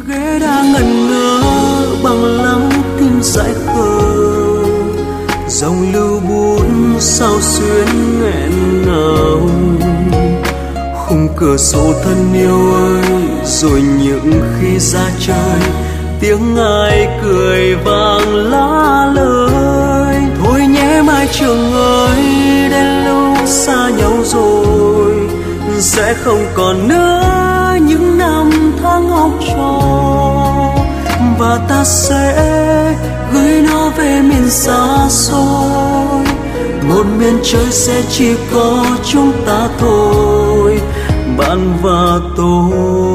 ghế đã ngẩn ngơ bằng lắng tim dại khờ, dòng lưu bút sao xuyến nghẹn ngào. Khung cửa sổ thân yêu ơi, rồi những khi ra chơi tiếng ai cười vang lá lời. Thôi nhé mai trường ơi, đến lúc xa nhau rồi sẽ không còn nữa những năm tháng học trò, và ta sẽ gửi nó về miền xa xôi. Một miền trời sẽ chỉ có chúng ta thôi, bạn và tôi.